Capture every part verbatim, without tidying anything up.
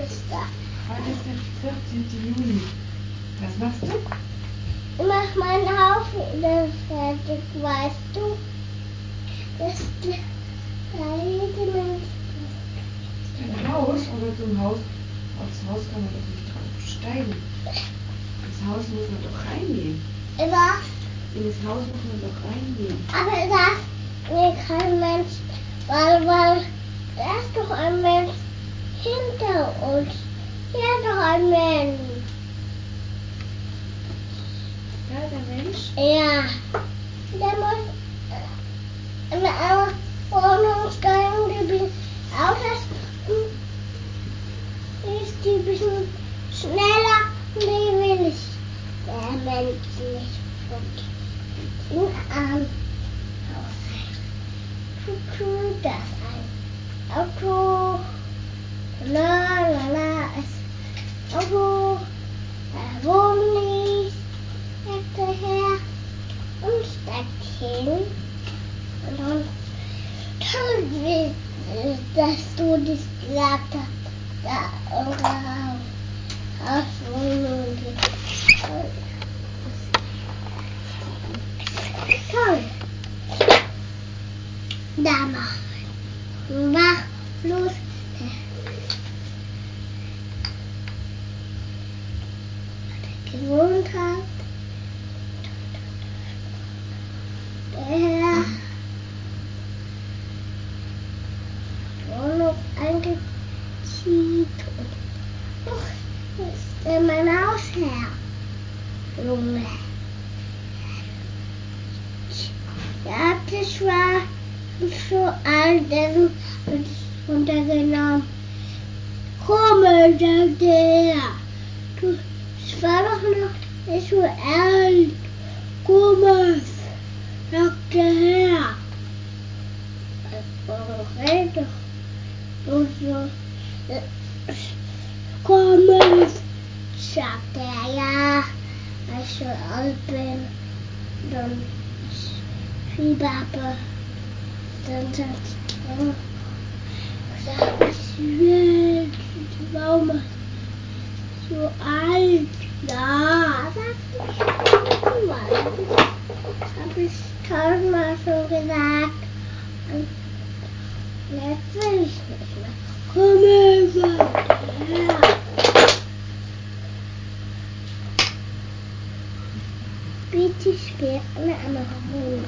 Geburtstag. Heute ist der vierzehnte Juni. Was machst du? Ich mach mein Haus wieder fertig, weißt du? Das da hinten ist Ein Haus, aber so ein Haus, aufs Haus kann man doch nicht drauf steigen. Ins Haus muss man doch reingehen. was? In das Haus muss man doch reingehen. Aber da mir kein Mensch, weil, weil da ist doch ein Mensch hinter uns. Hier ist doch ein Mensch. Ja, der Mensch? Ja. Der muss in einer Wohnung steigen, die bisschen Autos ist die ein bisschen schneller und die will ich der Mensch nicht von in einem Haus sein. Kuckuck, das ein Auto. La la la, es Auto. Da wohnt ich. Sagt der Herr und steigt hin. Und dann toll, wie, dass du das gesagt hast. Da unsere Hauswohnung ist toll. Toll. Da mach, mach los. Gewohnt hat. Der Herr Wohnung eingezieht und oh, ist er mein Hausherr. Junge. Ja, das war so alt, der hat es runtergenommen. Komme, sagte er. Du, es war doch noch nicht so alt. Komme, sagte der Herr. Red doch. Und so. Komme, sagte er, ja, als ich so alt bin. Dann Fieber habe. Dann sagt er gesagt, ich will die Mama so alt. Ja, sagt ich mal. Das habe ich tausendmal schon gesagt. Und jetzt will ich nicht mehr. Komm her, her. Bitte spät eine andere Wohnung.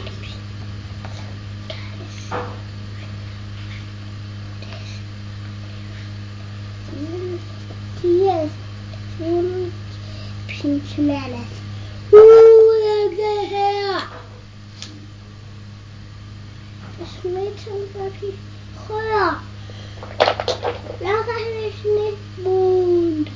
Hier ist die Wohnung ein bisschen schneller. Ruhe, her! Das Mädchen wirklich höher. Da kann ich nicht wohnen.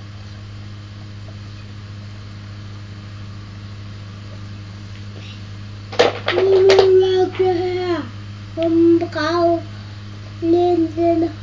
Ruhe, her! Vom Brau Lindenhof.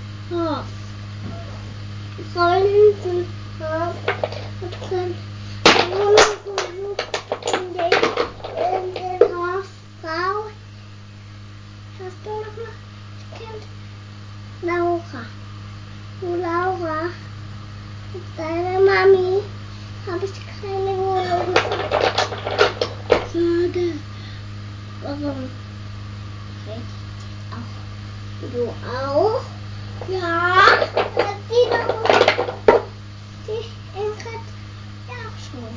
Lindenhof. Und dann Wohnung gesucht in den Lindenhof. Frau. Hast du noch ein Kind? Laura. Du Laura. Mit deiner Mami habe ich keine Wohnung gefunden. Schade. Warum? Du auch? Ja. Die doch. Die Ingrid. Ja, schon.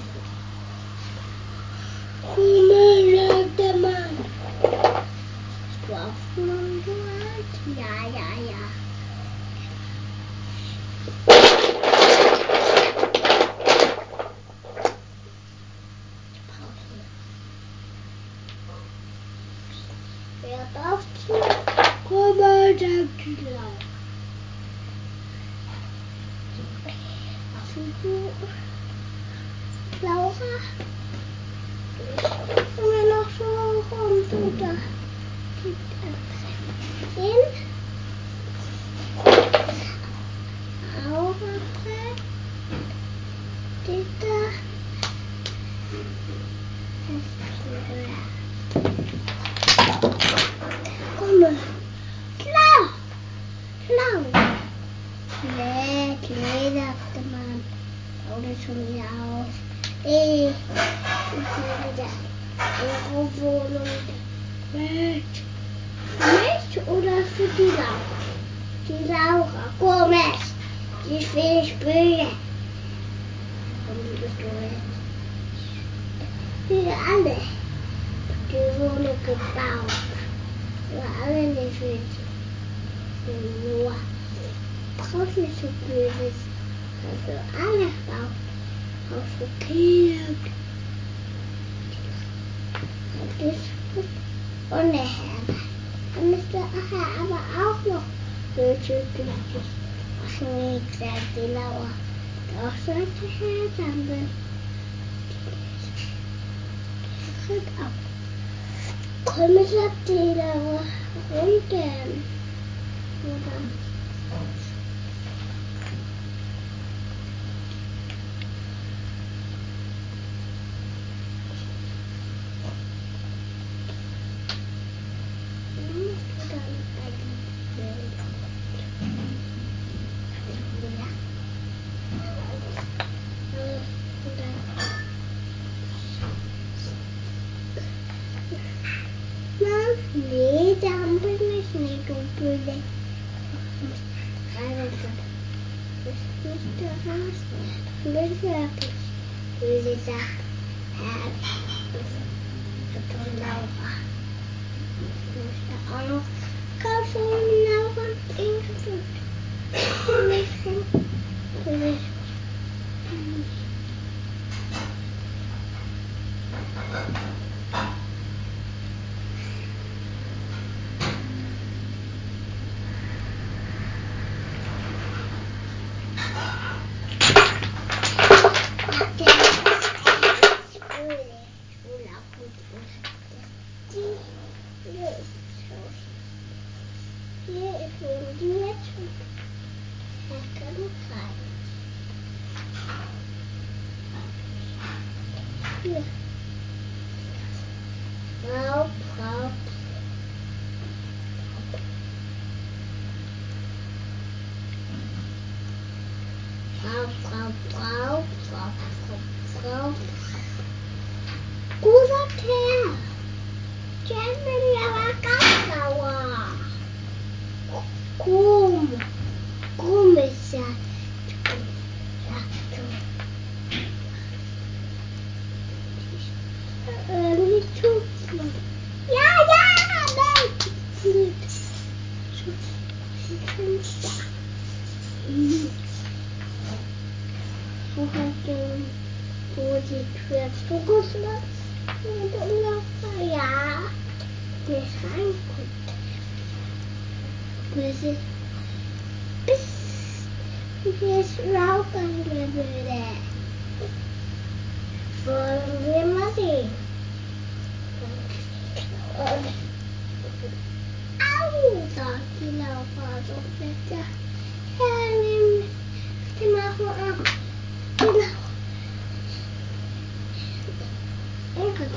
Hummel, sagt der Mann. Du auch schon gehört? Ja, ja, ja. Wer darf zu? Komm mal, sagt die Laura. Laura? Ich bin noch so rum, du da. Hin. Laura, die da. Komm mal. Klar. Klar. Nee. Okay, sagte man. Auto schon wieder auf. Ey, ich will wieder in eure Wohnung. Mit. Mich oder für die Laura? Die Laura, komm es. Ich will spielen. Und du bist du jetzt. Wir alle die Wohnung gebaut. Wir alle nicht witzig. Nur brauchst nicht so böses. Also alle bauen. Auch so Kinder. Das ist gut. Und eine Herde. Dann ist der Herr aber auch noch böse dürftig. Ach nee, sagt die Laura. Doch sollte Herr dann bin. Hört auf. Komm, ich hab die Laura runter. Oder? Nee, dann bin ich nicht so böse. Also, das ist nicht der Haus. Das bin wirklich böse Sachen. Ja, das ist Laura. Ich möchte auch noch kaufen und Laura trinken. Nicht so böse. Hier ist nun die jetzt schon. Er kann rein. Hier. Frau, Frau. Frau, Frau, Frau, Frau, Frau, Frau. Guter Kerl. Der will ja aber ganz sauer. Komm. Komm, ist ja. Ja, so. Äh, wie tut's noch? Ja, ja, nein. Fenster. Wo hat denn, wo die Tür zugeschlossen? Und dann noch, ja, nicht reinguckt. Bis ich, bis ich rausgehen würde. Wollen wir mal sehen. Und, au, sagt die Laura so bitte. Ja, nimm, die machen ab. Die Laura. Und gut.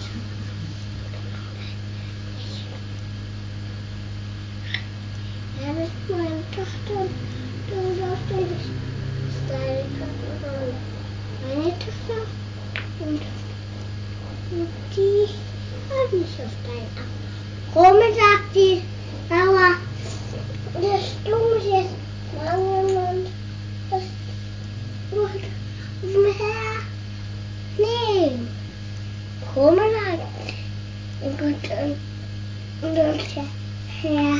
Ja, das ist meine Tochter. Du darfst nicht. Das ist deine Tochter. Meine Tochter. Und, und die hört nicht auf deinen Arm. Komme, sagt die Laura. Das Dumme ist jetzt lange und das und umher. Nee. Komme, sagt und und und und her.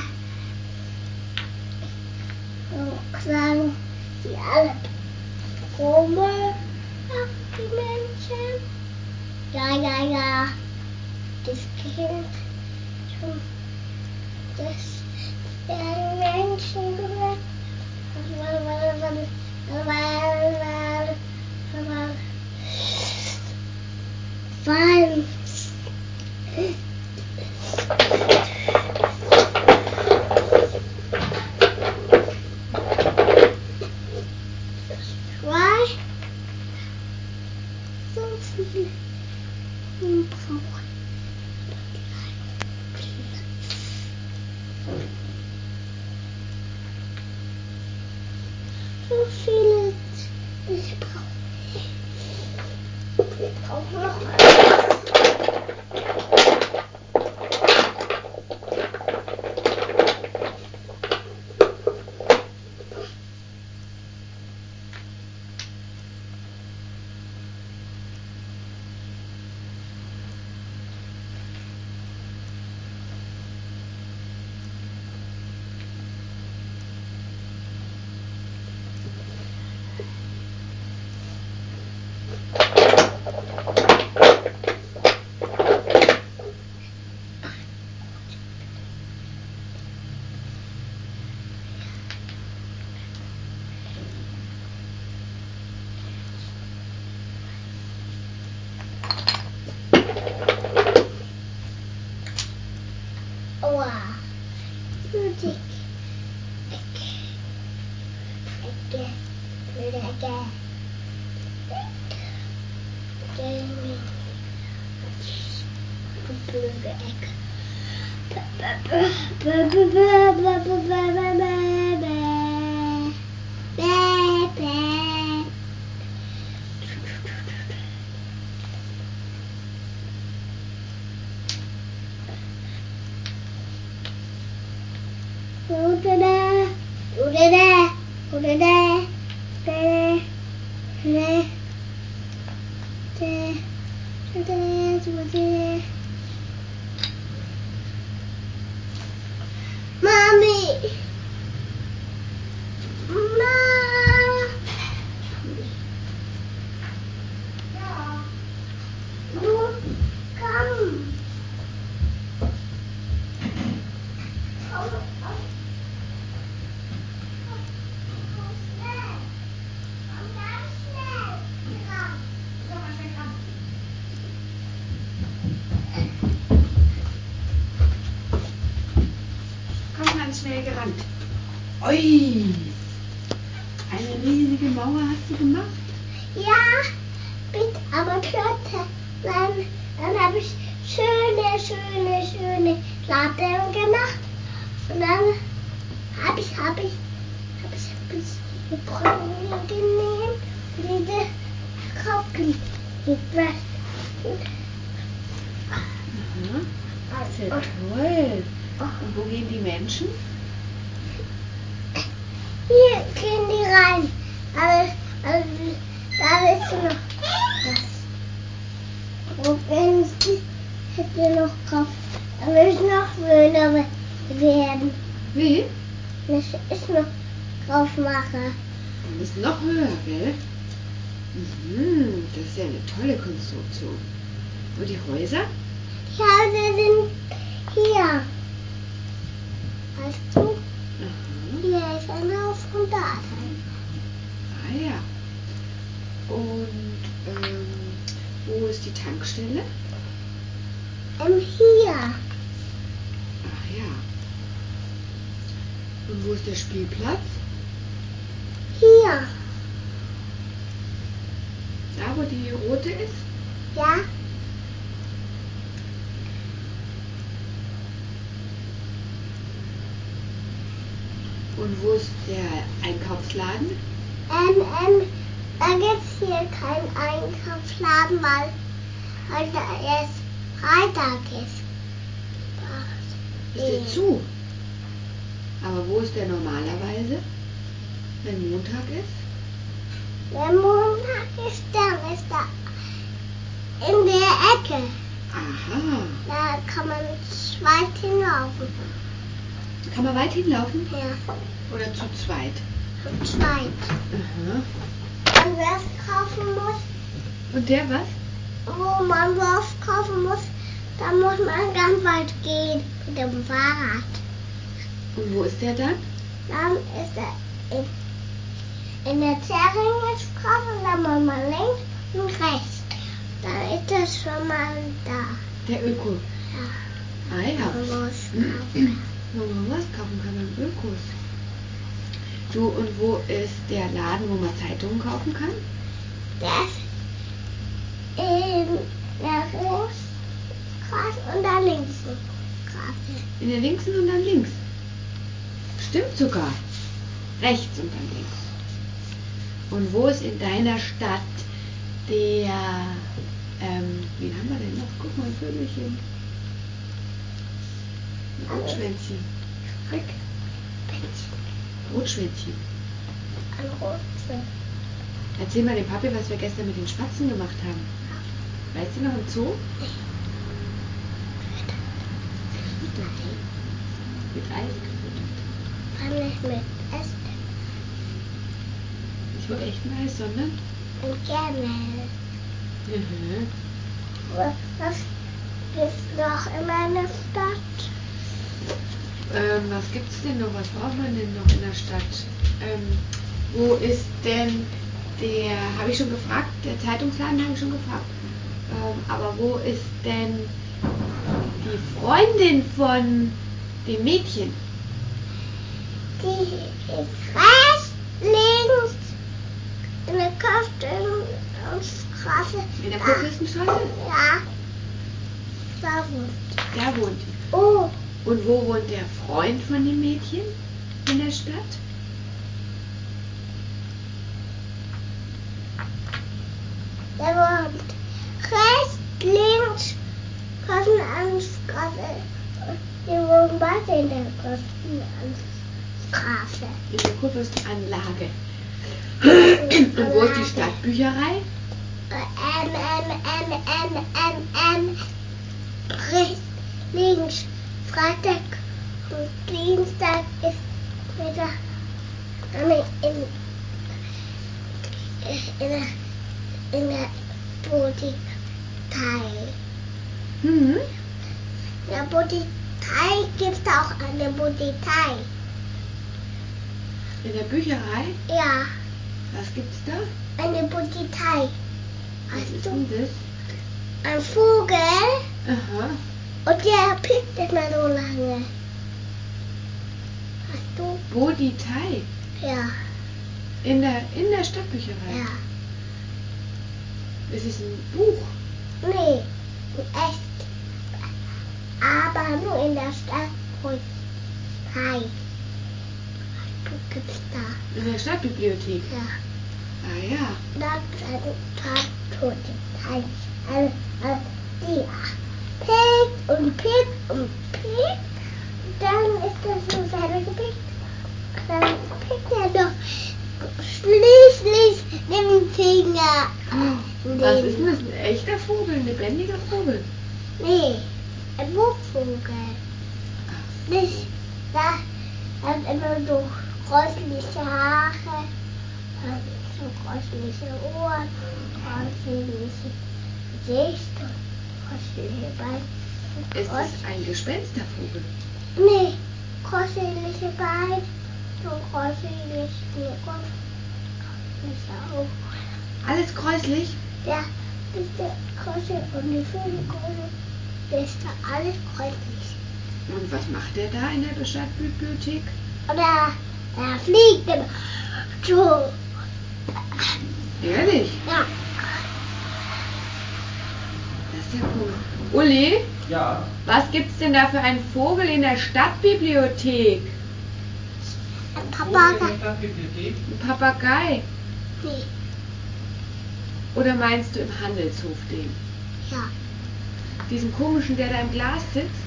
Und sagen die alle. Komme, sagt die Menschen. Ja, ja, ja. Das Kind schon. Das der Menschen gehört. Weil zwei so viele brauchen. So viele Der, der, der, der. Blöde Ecke. Mami! Mama! Ja. Du, komm! Komm, komm. Komm schnell! Komm ganz schnell! Komm! Komm mal schnell ran. Komm ganz schnell gerannt. Ui! Eine riesige Mauer hast du gemacht? Ja, mit aber Klotte. Dann, dann habe ich schöne, schöne, schöne Latten gemacht. Und dann habe ich, habe ich, habe ich ein bisschen Brille genommen und diese Kroppen gepresst. Mhm. Das ist ja toll. Und wo gehen die Menschen? Hier gehen die rein. Aber, also, da ist noch was. Und wenn ich hätte noch drauf, dann will ich noch schöner werden. Wie? Wenn ich es noch drauf mache. Du bist noch höher, gell? Mhm. Das ist ja eine tolle Konstruktion. Und die Häuser? Die Häuser sind hier. Weißt du? Aha. Hier ist ein Haus und da ist ein. Ah ja. Und ähm, wo ist die Tankstelle? Ähm, hier. Ach ja. Und wo ist der Spielplatz? Hier. Da, wo die rote ist? Ja. Und wo ist der Einkaufsladen? Ähm, ähm, da gibt's hier keinen Einkaufsladen, weil heute erst Freitag ist. Ist der zu? Aber wo ist der normalerweise, wenn Montag ist? Der Montag ist dann ist da in der Ecke. Aha. Da kann man weit hinlaufen. Kann man weit hinlaufen? Ja, Oder zu zweit? zu zweit. Aha. Und wer es kaufen muss, Und der was? wo man was kaufen muss, da muss man ganz weit gehen mit dem Fahrrad. Und wo ist der dann? Dann ist er in, in der Zeringerstraße und dann muss man links und rechts. Dann ist das schon mal da. Der Öko. Ja, Ah ja. man muss kaufen. Wo man was kaufen kann beim Ökos. Du, und wo ist der Laden, wo man Zeitungen kaufen kann? Das in der Großstraße und der linksen Straße. In der linksen und dann links. Stimmt sogar. Rechts und dann links. Und wo ist in deiner Stadt der, ähm, wen haben wir denn noch? Guck mal, Vögelchen. Ein Rotschwänzchen. Und Rotschwänzchen. ein Rotschwänzchen. Erzähl mal dem Papi, was wir gestern mit den Spatzen gemacht haben. Weißt du noch im Zoo? Mit Eis gefüttert. Kann nicht mit Essen Nicht mit echtem Eis, sondern? und gerne. Mhm. Was ist noch in meiner Stadt? Ähm, was gibt's denn noch? Was braucht man denn noch in der Stadt? Ähm, wo ist denn der, habe ich schon gefragt, der Zeitungsladen habe ich schon gefragt. Ähm, aber wo ist denn die Freundin von dem Mädchen? Die ist rechts, links In der Kurfürstenstraße? Ja. Da wohnt. Da wohnt. Oh, Und wo wohnt der Freund von dem Mädchen in der Stadt? der wohnt rechts, links, Kostenanstraße. Die wohnen beide in der Kostenanstraße. In der Kurfürstenanlage. Und wo ist die Stadtbücherei? M, M, M, M, M, M. Rechts, links, Freitag und Dienstag ist wieder in, in, in, der, in der Boutique-Teil. Mhm. In der Boutique-Teil gibt es auch eine Boutique-Teil. In der Bücherei? Ja, Was gibt's da? eine Boutique-Teil. Was Weißt ist du? denn das? Ein Vogel Aha. und der pickt nicht mehr so lange. Weißt du? Wo die Thai? Ja, In der, in der Stadtbücherei? ja. Es ist ein Buch. Nee, in echt. Aber nur in der Stadt. Hi. Du gibt's da. In der Stadtbibliothek? Ja. Ah ja. Da gibt es eine Tattoo. Ein, ein, ein, die pickt und pickt und pickt. Dann ist das so selber gepickt. Dann pickt er noch schließlich den Finger. Was ist denn das? Ein echter Vogel? Ein lebendiger Vogel? Nee, ein Buchvogel. Nicht, da hat immer so kräusliche Haare, hat so kräusliche Ohren, kräusliche Gesicht und kräusliche Beine. Ist es ein Gespenstervogel? Nee, kräusliche Beine, so kräusliche Kopf, kräusliche Augen. Alles kräuslich? Ja, das ist der Kreuze und die Vögelkreuze, das ist da alles kräuslich. Und was macht der da in der Stadtbibliothek? Oder er fliegt immer so. Ehrlich? Ja, Das ist ja cool. Uli, Ja, was gibt's denn da für einen Vogel in der Stadtbibliothek? ein Vogel in Papagei. der Stadtbibliothek. Ein Papagei? Nee, Oder meinst du im Handelshof den? ja, Diesen komischen, der da im Glas sitzt?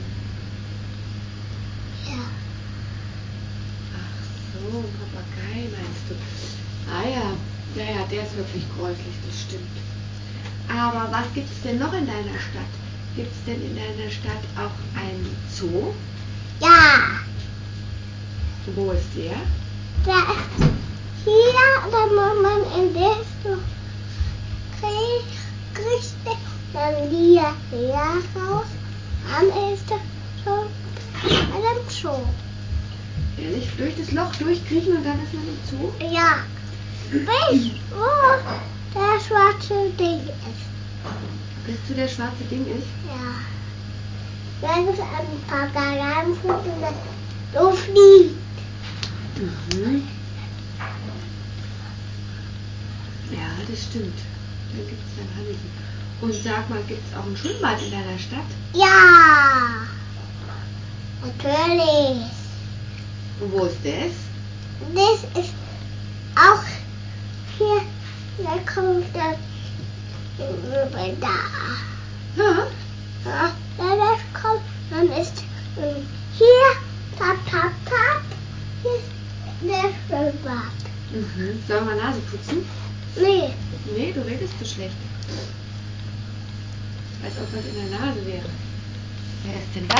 ja. Ach so, ein Papagei meinst du? Ah ja, ja, ja, der ist wirklich gräuslich, das stimmt. Aber was gibt's denn noch in deiner Stadt? Gibt's denn in deiner Stadt auch einen Zoo? Ja, Wo ist der? da ist hier, da muss man in das so kriegt, dann hier, hier raus, dann ist er schon bei dem Zoo. Ehrlich, durch das Loch durchkriechen und dann ist man im Zoo? Ja, bis wo der schwarze Ding ist. Bis zu der schwarze Ding ist? Ja. Da gibt es einen Papageienvogel, der so fliegt. Mhm. Ja, das stimmt. Dann gibt es dann Handel. Und sag mal, gibt es auch ein Schwimmbad in deiner Stadt? Ja, natürlich. Und wo ist das? Das ist auch hier, da kommt das rüber da. Ja. Ja, wenn das kommt, dann ist ähm, hier, tap, tap, tap, hier ist der Schwimmbad. Mhm. Sollen wir Nase putzen? Nee, Nee, du redest zu schlecht. Als ob was in der Nase wäre. Wer ist denn da?